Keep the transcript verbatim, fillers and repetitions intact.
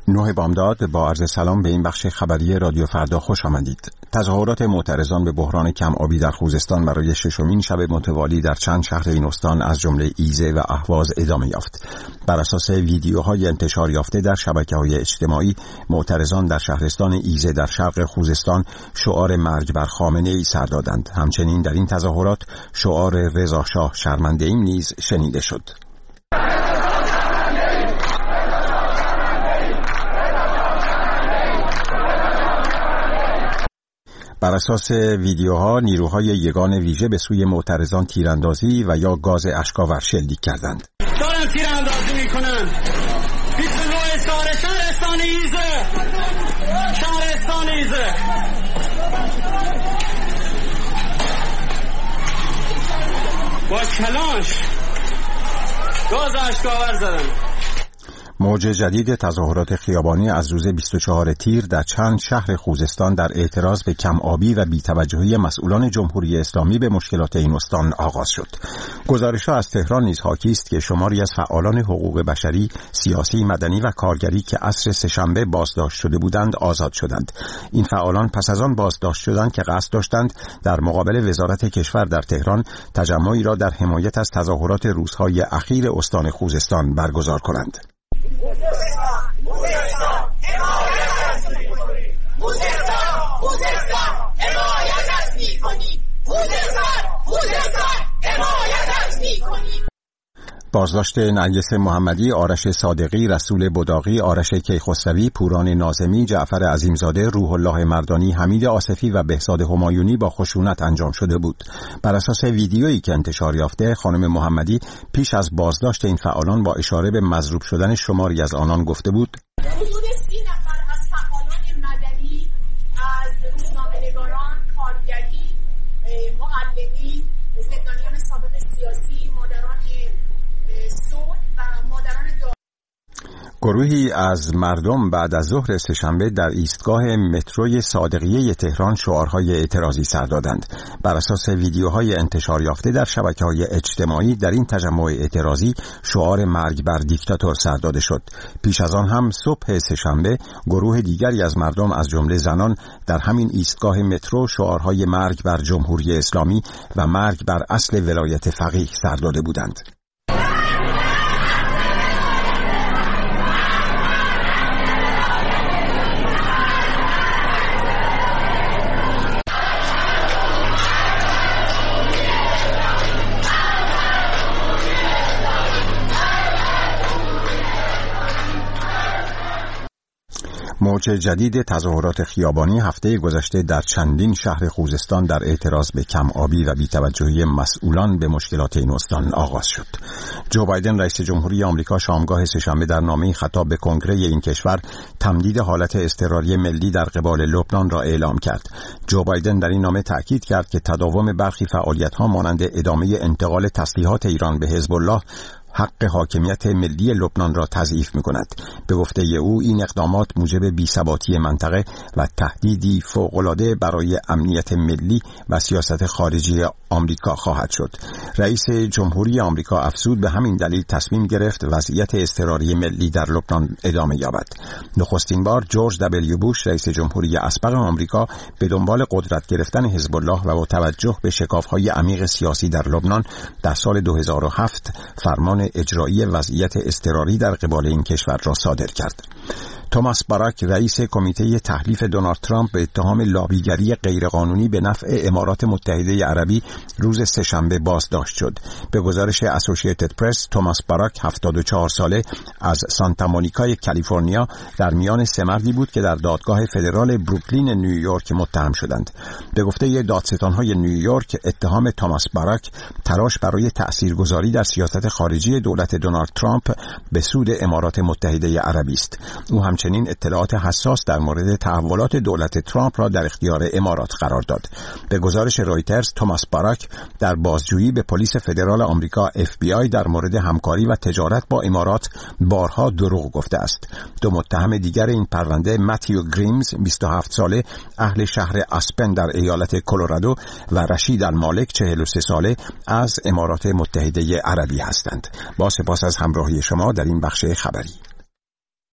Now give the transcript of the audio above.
نه بامداد با عرض سلام به این بخش خبری رادیو فردا خوش آمدید. تظاهرات معترضان به بحران کم آبی در خوزستان برای ششمین شب متوالی در چند شهر این استان از جمله ایزه و اهواز ادامه یافت. بر اساس ویدیوهای انتشار یافته در شبکه‌های اجتماعی، معترضان در شهرستان ایزه در شرق خوزستان شعار مرگ بر خامنه‌ای سر دادند. همچنین در این تظاهرات شعار رضا شاه شرمنده‌ایم نیز شنیده شد. بر اساس ویدیوها، نیروهای یگان ویژه به سوی معترضان تیراندازی و یا گاز اشکاور شلیک کردند. دارن تیراندازی میکنن. بیست و نه سال شهرستان ایزه. شهرستان ایزه. با کلانش گاز اشکاور زدن. موج جدید تظاهرات خیابانی از روز بیست و چهارم تیر در چند شهر خوزستان در اعتراض به کم آبی و بی‌توجهی مسئولان جمهوری اسلامی به مشکلات این استان آغاز شد. گزارش‌ها از تهران نیز حاکی است که شماری از فعالان حقوق بشری، سیاسی، مدنی و کارگری که عصر سه‌شنبه بازداشت شده بودند آزاد شدند. این فعالان پس از آن بازداشت شدند که قصد داشتند در مقابل وزارت کشور در تهران تجمعی را در حمایت از تظاهرات روزهای اخیر استان خوزستان برگزار کنند. خوزستان خوزستان حمایت می‌کنی خوزستان خوزستان حمایت می‌کنی خوزستان خوزستان حمایت می‌کنی. بازداشت نرگس محمدی، آرش صادقی، رسول بداغی، آرش کیخسروی، پوران ناظمی، جعفر عظیمزاده، روح الله مردانی، حمید آصفی و بهزاد همایونی با خشونت انجام شده بود. بر اساس ویدیویی که انتشار یافته، خانم محمدی پیش از بازداشت این فعالان با اشاره به مضروب شدن شماری از آنان گفته بود: حضور سی نفر از فعالان مدنی، از روزنامه‌نگاران، کارگری، معلمی، زندانیان سابق سیاسی، مادران گروهی از مردم بعد از ظهر سه‌شنبه در ایستگاه متروی صادقیه تهران شعارهای اعتراضی سر دادند. بر اساس ویدیوهای انتشار یافته در شبکه‌های اجتماعی، در این تجمع اعتراضی شعار مرگ بر دیکتاتور سر داده شد. پیش از آن هم صبح سه‌شنبه گروه دیگری از مردم از جمله زنان در همین ایستگاه مترو شعارهای مرگ بر جمهوری اسلامی و مرگ بر اصل ولایت فقیه سر داده بودند. موج جدید تظاهرات خیابانی هفته گذشته در چندین شهر خوزستان در اعتراض به کم آبی و بی‌توجهی مسئولان به مشکلات این استان آغاز شد. جو بایدن رئیس جمهوری آمریکا شامگاه سه‌شنبه در نامه‌ای خطاب به کنگره این کشور تمدید حالت اضطراری ملی در قبال لبنان را اعلام کرد. جو بایدن در این نامه تاکید کرد که تداوم برخی فعالیت‌ها مانند ادامه انتقال تسلیحات ایران به حزب الله حق حاکمیت ملی لبنان را تضعیف می‌کند. به گفته او این اقدامات موجب بی‌ثباتی منطقه و تهدیدی فوق‌العاده برای امنیت ملی و سیاست خارجی آمریکا خواهد شد. رئیس جمهوری آمریکا افزود به همین دلیل تصمیم گرفت وضعیت اضطراری ملی در لبنان ادامه یابد. نخستین بار جورج دبلیو بوش رئیس جمهوری اسبق آمریکا به دنبال قدرت گرفتن حزب الله و با توجه به شکاف‌های عمیق سیاسی در لبنان در سال دو هزار و هفت فرمان اجرایی وضعیت اضطراری در قبال این کشور را صادر کرد. توماس باراک رئیس کمیته تحلیف دونالد ترامپ به اتهام لابیگری غیرقانونی به نفع امارات متحده عربی روز سه‌شنبه بازداشت شد. به گزارش اسوسییتد پرس، توماس باراک هفتاد و چهار ساله از سانتا مونیکای کالیفرنیا در میان سه مردی بود که در دادگاه فدرال بروکلین نیویورک متهم شدند. به گفته دادستان‌های نیویورک، اتهام توماس باراک تلاش برای تأثیرگذاری در سیاست خارجی دولت دونالد ترامپ به سود امارات متحده عربی است. او هم همچنین اطلاعات حساس در مورد تحولات دولت ترامپ را در اختیار امارات قرار داد. به گزارش رایترز، توماس باراک در بازجویی به پلیس فدرال آمریکا اف بی آی در مورد همکاری و تجارت با امارات بارها دروغ گفته است. دو متهم دیگر این پرونده، متیو گریمز بیست و هفت ساله اهل شهر اسپن در ایالت کلرادو و رشید المالک چهل و سه ساله از امارات متحده عربی هستند. با سپاس از همراهی شما در این بخش خبری.